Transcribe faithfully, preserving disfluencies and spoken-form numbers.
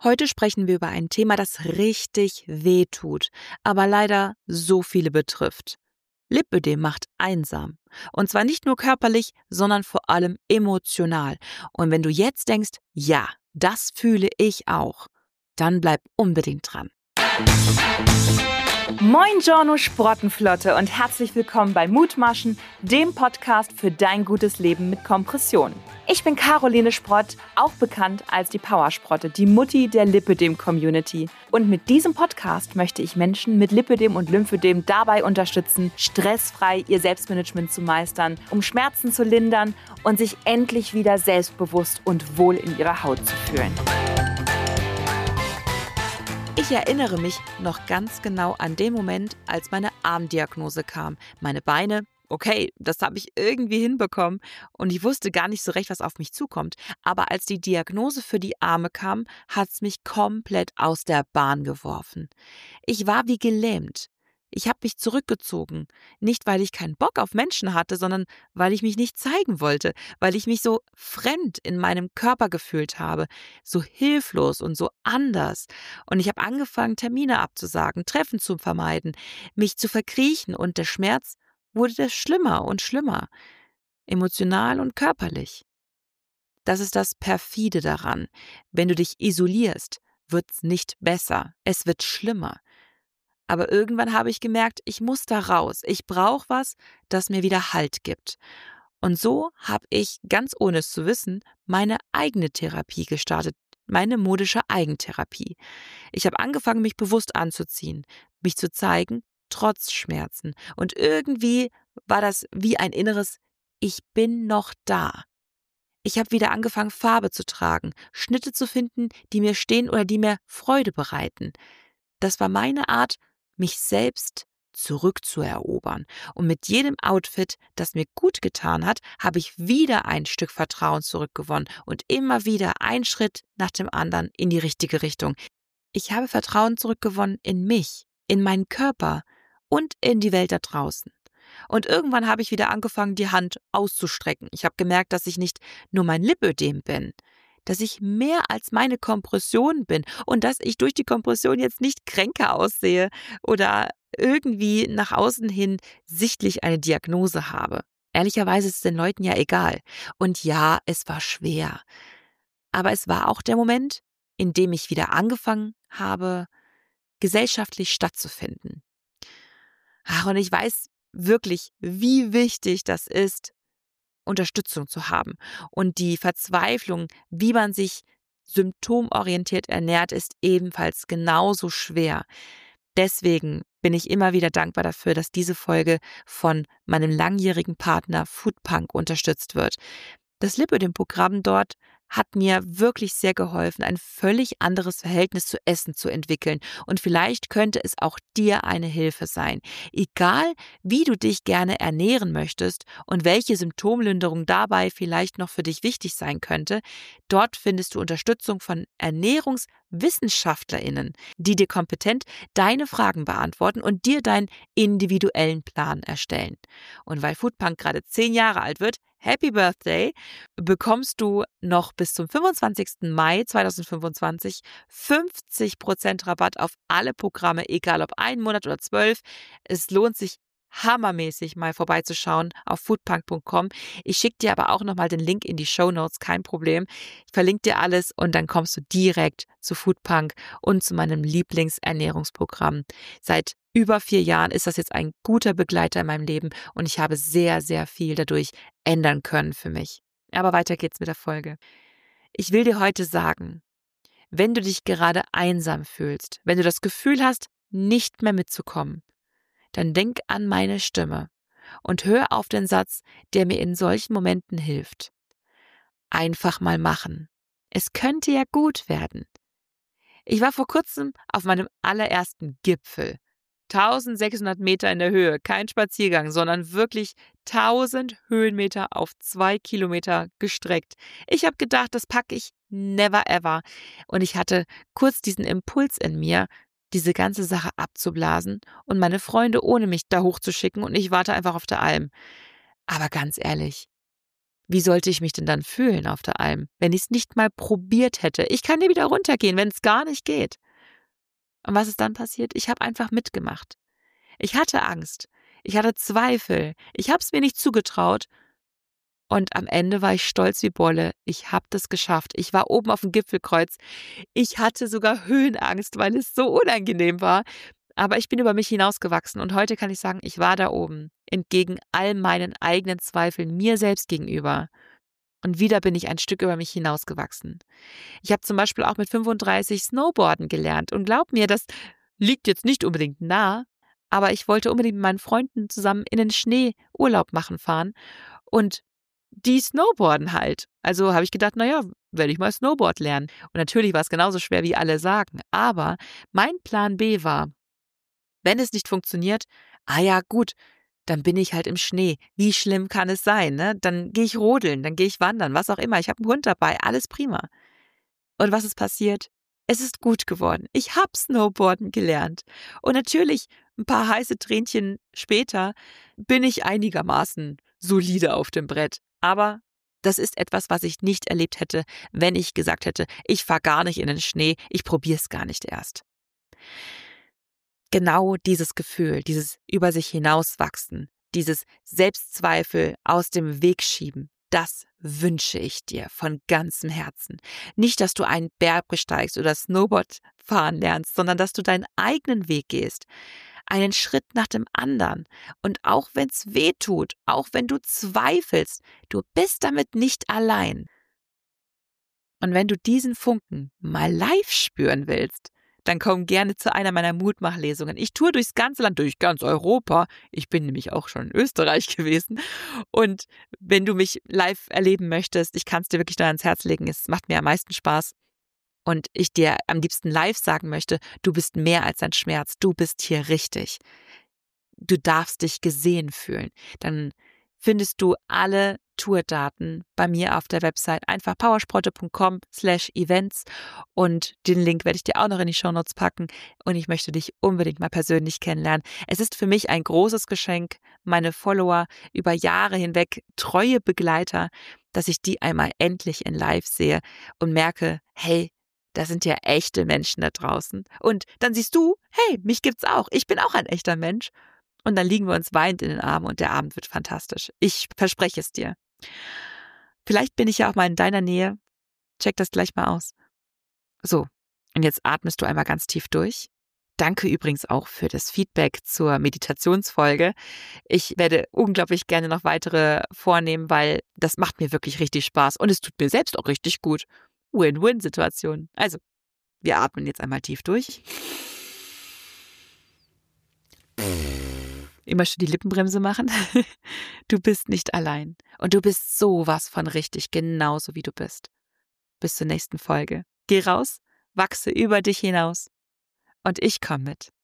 Heute sprechen wir über ein Thema, das richtig wehtut, aber leider so viele betrifft. Lipödem macht einsam. Und zwar nicht nur körperlich, sondern vor allem emotional. Und wenn du jetzt denkst, ja, das fühle ich auch, dann bleib unbedingt dran. Moin Giorno Sprottenflotte und herzlich willkommen bei Mutmaschen, dem Podcast für dein gutes Leben mit Kompression. Ich bin Caroline Sprott, auch bekannt als die Powersprotte, die Mutti der Lipödem-Community. Und mit diesem Podcast möchte ich Menschen mit Lipödem und Lymphödem dabei unterstützen, stressfrei ihr Selbstmanagement zu meistern, um Schmerzen zu lindern und sich endlich wieder selbstbewusst und wohl in ihrer Haut zu fühlen. Ich erinnere mich noch ganz genau an den Moment, als meine Armdiagnose kam. Meine Beine, okay, das habe ich irgendwie hinbekommen und ich wusste gar nicht so recht, was auf mich zukommt. Aber als die Diagnose für die Arme kam, hat es mich komplett aus der Bahn geworfen. Ich war wie gelähmt. Ich habe mich zurückgezogen. Nicht, weil ich keinen Bock auf Menschen hatte, sondern weil ich mich nicht zeigen wollte, weil ich mich so fremd in meinem Körper gefühlt habe, so hilflos und so anders. Und ich habe angefangen, Termine abzusagen, Treffen zu vermeiden, mich zu verkriechen und der Schmerz wurde schlimmer und schlimmer, emotional und körperlich. Das ist das Perfide daran. Wenn du dich isolierst, wird's nicht besser, es wird schlimmer. Aber irgendwann habe ich gemerkt, ich muss da raus. Ich brauche was, das mir wieder Halt gibt. Und so habe ich, ganz ohne es zu wissen, meine eigene Therapie gestartet, meine modische Eigentherapie. Ich habe angefangen, mich bewusst anzuziehen, mich zu zeigen, trotz Schmerzen. Und irgendwie war das wie ein inneres Ich bin noch da. Ich habe wieder angefangen, Farbe zu tragen, Schnitte zu finden, die mir stehen oder die mir Freude bereiten. Das war meine Art, mich selbst zurückzuerobern. Und mit jedem Outfit, das mir gut getan hat, habe ich wieder ein Stück Vertrauen zurückgewonnen und immer wieder ein Schritt nach dem anderen in die richtige Richtung. Ich habe Vertrauen zurückgewonnen in mich, in meinen Körper und in die Welt da draußen. Und irgendwann habe ich wieder angefangen, die Hand auszustrecken. Ich habe gemerkt, dass ich nicht nur mein Lipödem bin, dass ich mehr als meine Kompression bin und dass ich durch die Kompression jetzt nicht kränker aussehe oder irgendwie nach außen hin sichtlich eine Diagnose habe. Ehrlicherweise ist es den Leuten ja egal. Und ja, es war schwer. Aber es war auch der Moment, in dem ich wieder angefangen habe, gesellschaftlich stattzufinden. Ach, und ich weiß wirklich, wie wichtig das ist, Unterstützung zu haben. Und die Verzweiflung, wie man sich symptomorientiert ernährt, ist ebenfalls genauso schwer. Deswegen bin ich immer wieder dankbar dafür, dass diese Folge von meinem langjährigen Partner Foodpunk unterstützt wird. Das Lipödem-Programm dort hat mir wirklich sehr geholfen, ein völlig anderes Verhältnis zu Essen zu entwickeln. Und vielleicht könnte es auch dir eine Hilfe sein. Egal, wie du dich gerne ernähren möchtest und welche Symptomlinderung dabei vielleicht noch für dich wichtig sein könnte, dort findest du Unterstützung von ErnährungswissenschaftlerInnen, die dir kompetent deine Fragen beantworten und dir deinen individuellen Plan erstellen. Und weil Foodpunk gerade zehn Jahre alt wird, Happy Birthday, bekommst du noch bis zum fünfundzwanzigsten Mai zweitausendfünfundzwanzig fünfzig Prozent Rabatt auf alle Programme, egal ob ein Monat oder zwölf. Es lohnt sich hammermäßig mal vorbeizuschauen auf foodpunk punkt com. Ich schicke dir aber auch nochmal den Link in die Shownotes, kein Problem. Ich verlinke dir alles und dann kommst du direkt zu Foodpunk und zu meinem Lieblingsernährungsprogramm. Seit über vier Jahren ist das jetzt ein guter Begleiter in meinem Leben und ich habe sehr, sehr viel dadurch ändern können für mich. Aber weiter geht's mit der Folge. Ich will dir heute sagen, wenn du dich gerade einsam fühlst, wenn du das Gefühl hast, nicht mehr mitzukommen, dann denk an meine Stimme und hör auf den Satz, der mir in solchen Momenten hilft. Einfach mal machen. Es könnte ja gut werden. Ich war vor kurzem auf meinem allerersten Gipfel. eintausendsechshundert Meter in der Höhe, kein Spaziergang, sondern wirklich tausend Höhenmeter auf zwei Kilometer gestreckt. Ich habe gedacht, das packe ich never ever. Und ich hatte kurz diesen Impuls in mir, diese ganze Sache abzublasen und meine Freunde ohne mich da hochzuschicken und ich warte einfach auf der Alm. Aber ganz ehrlich, wie sollte ich mich denn dann fühlen auf der Alm, wenn ich es nicht mal probiert hätte? Ich kann ja wieder runtergehen, wenn es gar nicht geht. Und was ist dann passiert? Ich habe einfach mitgemacht. Ich hatte Angst. Ich hatte Zweifel. Ich habe es mir nicht zugetraut. Und am Ende war ich stolz wie Bolle. Ich habe das geschafft. Ich war oben auf dem Gipfelkreuz. Ich hatte sogar Höhenangst, weil es so unangenehm war. Aber ich bin über mich hinausgewachsen. Und heute kann ich sagen, ich war da oben. Entgegen all meinen eigenen Zweifeln mir selbst gegenüber. Und wieder bin ich ein Stück über mich hinausgewachsen. Ich habe zum Beispiel auch mit fünfunddreißig Snowboarden gelernt. Und glaub mir, das liegt jetzt nicht unbedingt nah. Aber ich wollte unbedingt mit meinen Freunden zusammen in den Schnee Urlaub machen fahren. Und die snowboarden halt. Also habe ich gedacht, naja, werde ich mal Snowboard lernen. Und natürlich war es genauso schwer, wie alle sagen. Aber mein Plan B war, wenn es nicht funktioniert, ah ja, gut, dann bin ich halt im Schnee. Wie schlimm kann es sein, ne? Dann gehe ich rodeln, dann gehe ich wandern, was auch immer. Ich habe einen Hund dabei, alles prima. Und was ist passiert? Es ist gut geworden. Ich habe Snowboarden gelernt. Und natürlich, ein paar heiße Tränchen später, bin ich einigermaßen solide auf dem Brett. Aber das ist etwas, was ich nicht erlebt hätte, wenn ich gesagt hätte, ich fahre gar nicht in den Schnee, ich probiere es gar nicht erst. Genau dieses Gefühl, dieses über sich hinauswachsen, dieses Selbstzweifel aus dem Weg schieben, das wünsche ich dir von ganzem Herzen. Nicht, dass du einen Berg besteigst oder Snowboard fahren lernst, sondern dass du deinen eigenen Weg gehst. Einen Schritt nach dem anderen. Und auch wenn es weh tut, auch wenn du zweifelst, du bist damit nicht allein. Und wenn du diesen Funken mal live spüren willst, dann komm gerne zu einer meiner Mutmachlesungen. Ich toure durchs ganze Land, durch ganz Europa. Ich bin nämlich auch schon in Österreich gewesen. Und wenn du mich live erleben möchtest, ich kann es dir wirklich da ans Herz legen. Es macht mir am meisten Spaß. Und ich dir am liebsten live sagen möchte, du bist mehr als ein Schmerz. Du bist hier richtig. Du darfst dich gesehen fühlen. Dann findest du alle Tourdaten bei mir auf der Website. Einfach powersprotte.com slash events und den Link werde ich dir auch noch in die Shownotes packen und ich möchte dich unbedingt mal persönlich kennenlernen. Es ist für mich ein großes Geschenk, meine Follower über Jahre hinweg, treue Begleiter, dass ich die einmal endlich in live sehe und merke, hey, da sind ja echte Menschen da draußen. Und dann siehst du, hey, mich gibt's auch. Ich bin auch ein echter Mensch. Und dann liegen wir uns weinend in den Armen und der Abend wird fantastisch. Ich verspreche es dir. Vielleicht bin ich ja auch mal in deiner Nähe. Check das gleich mal aus. So, und jetzt atmest du einmal ganz tief durch. Danke übrigens auch für das Feedback zur Meditationsfolge. Ich werde unglaublich gerne noch weitere vornehmen, weil das macht mir wirklich richtig Spaß und es tut mir selbst auch richtig gut. Win-Win-Situation. Also, wir atmen jetzt einmal tief durch. Immer schön die Lippenbremse machen. Du bist nicht allein. Und du bist sowas von richtig, genauso wie du bist. Bis zur nächsten Folge. Geh raus, wachse über dich hinaus. Und ich komme mit.